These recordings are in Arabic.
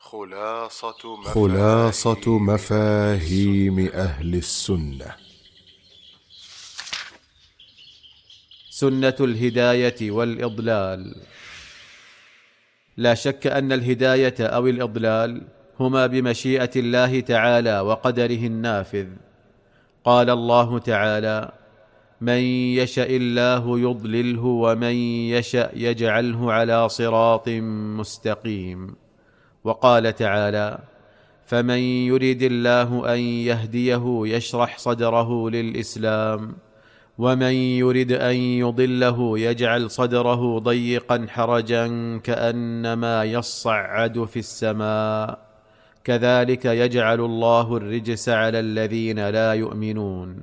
خلاصة مفاهيم أهل السنة. سنة الهداية والإضلال. لا شك أن الهداية أو الإضلال هما بمشيئة الله تعالى وقدره النافذ. قال الله تعالى: من يشاء الله يضلله ومن يشاء يجعله على صراط مستقيم. وقال تعالى: فمن يرد الله أن يهديه يشرح صدره للإسلام ومن يرد أن يضله يجعل صدره ضيقا حرجا كأنما يصعد في السماء كذلك يجعل الله الرجس على الذين لا يؤمنون.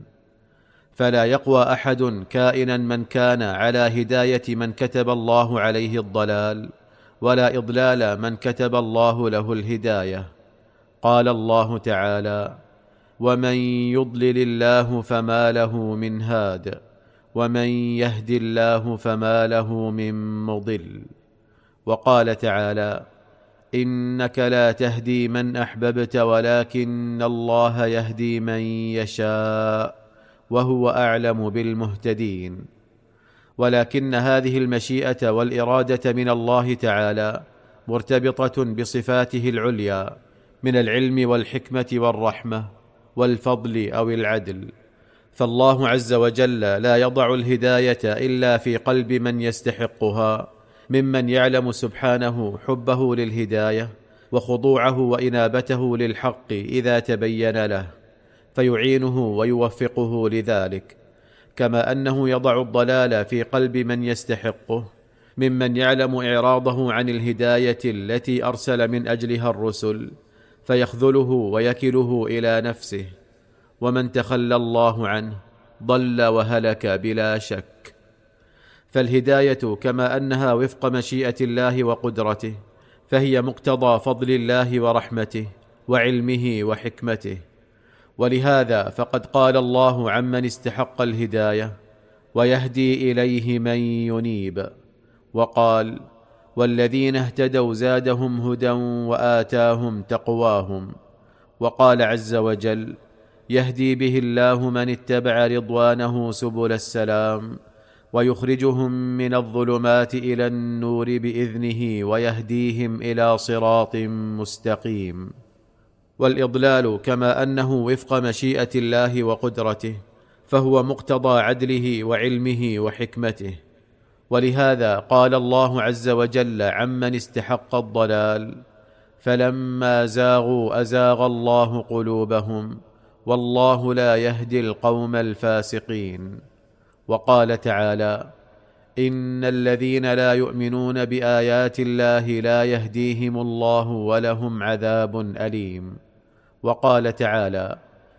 فلا يقوى أحد كائنا من كان على هداية من كتب الله عليه الضلال، ولا إضلال من كتب الله له الهداية. قال الله تعالى: ومن يضلل الله فما له من هاد ومن يهد الله فما له من مضل. وقال تعالى: إنك لا تهدي من أحببت ولكن الله يهدي من يشاء وهو أعلم بالمهتدين. ولكن هذه المشيئة والإرادة من الله تعالى مرتبطة بصفاته العليا من العلم والحكمة والرحمة والفضل أو العدل. فالله عز وجل لا يضع الهداية إلا في قلب من يستحقها ممن يعلم سبحانه حبه للهداية وخضوعه وإنابته للحق إذا تبين له، فيعينه ويوفقه لذلك، كما أنه يضع الضلال في قلب من يستحقه ممن يعلم إعراضه عن الهداية التي أرسل من أجلها الرسل، فيخذله ويكله إلى نفسه. ومن تخلى الله عنه ضل وهلك بلا شك. فالهداية كما أنها وفق مشيئة الله وقدرته، فهي مقتضى فضل الله ورحمته وعلمه وحكمته. ولهذا فقد قال الله عمن استحق الهداية: ويهدي إليه من ينيب. وقال: والذين اهتدوا زادهم هدى وآتاهم تقواهم. وقال عز وجل: يهدي به الله من اتبع رضوانه سبل السلام ويخرجهم من الظلمات إلى النور بإذنه ويهديهم إلى صراط مستقيم. والإضلال كما أنه وفق مشيئة الله وقدرته، فهو مقتضى عدله وعلمه وحكمته. ولهذا قال الله عز وجل عمن استحق الضلال: فلما زاغوا أزاغ الله قلوبهم والله لا يهدي القوم الفاسقين. وقال تعالى: إن الذين لا يؤمنون بآيات الله لا يهديهم الله ولهم عذاب أليم. وقال تعالى: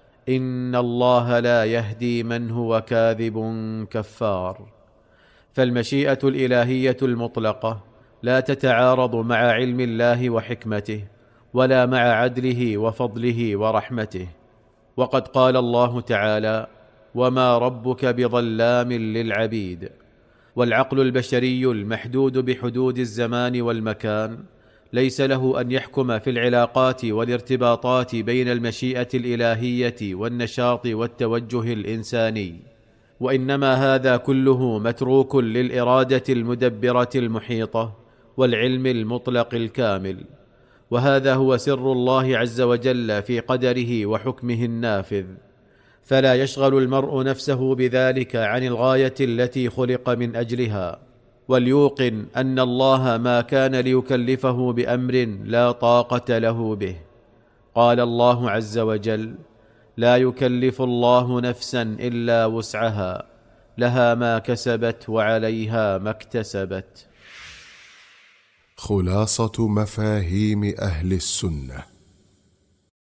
إن الله لا يهدي من هو كاذب كفار. فالمشيئة الإلهية المطلقة لا تتعارض مع علم الله وحكمته ولا مع عدله وفضله ورحمته. وقد قال الله تعالى: وما ربك بظلام للعبيد. والعقل البشري المحدود بحدود الزمان والمكان ليس له أن يحكم في العلاقات والارتباطات بين المشيئة الإلهية والنشاط والتوجه الإنساني، وإنما هذا كله متروك للإرادة المدبرة المحيطة والعلم المطلق الكامل. وهذا هو سر الله عز وجل في قدره وحكمه النافذ. فلا يشغل المرء نفسه بذلك عن الغاية التي خلق من أجلها، وليوقن أن الله ما كان ليكلفه بأمر لا طاقة له به. قال الله عز وجل: لا يكلف الله نفسا إلا وسعها لها ما كسبت وعليها ما اكتسبت. خلاصة مفاهيم أهل السنة.